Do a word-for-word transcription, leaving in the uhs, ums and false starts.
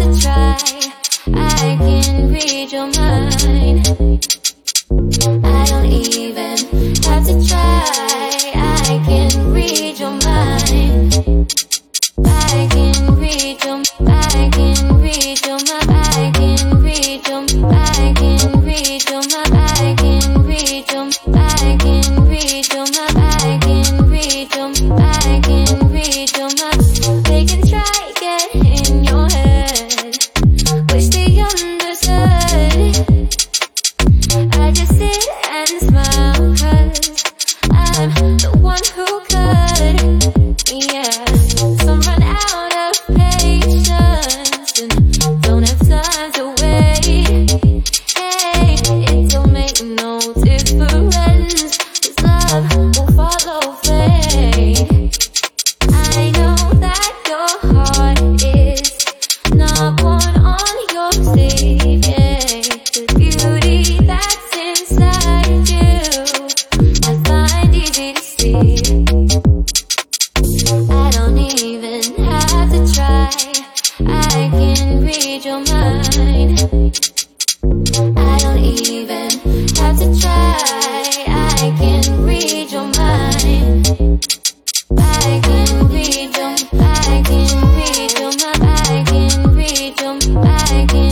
to try. I can read your mind. I don't even have to try. I can read your mind. I can read your, I can read your mind. I can read your, I can read your mind. I can read your, I can read your mind. I can read your, I can read your mind. They can try get in your head, wish they understood. I just sit and smile 'cause I'm the one who could. Yeah, some run out of patience and don't have time to wait. Hey, it don't make no difference, 'cause love will follow fate. I know that your heart is not born on your sleeve. Yeah, the beauty that's inside you I find easy to see. I don't even have to try. I can read your mind. I don't even have to try. I can read your mind. I can read your, I can read your mind. I can read your, I can